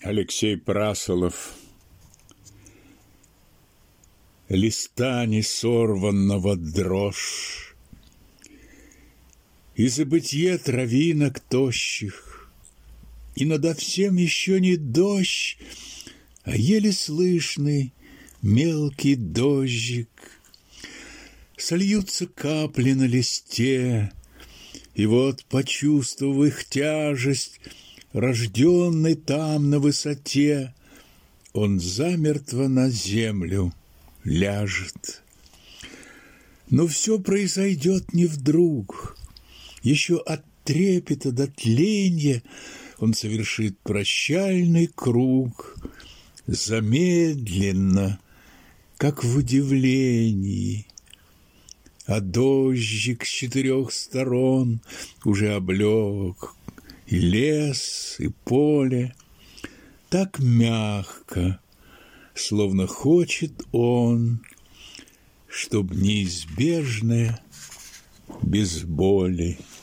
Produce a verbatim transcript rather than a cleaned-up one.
Алексей Прасолов. Листа несорванного дрожь, и забытье травинок тощих, и надо всем еще не дождь, а еле слышный мелкий дождик. Сольются капли на листе, и вот, почувствовав их тяжесть, рожденный там на высоте, он замертво на землю ляжет. Но все произойдет не вдруг. Еще от трепета до тленья он совершит прощальный круг, замедленно, как в удивлении. А дождик с четырех сторон уже облег и лес, и поле, так мягко, словно хочет он, чтоб неизбежное без боли.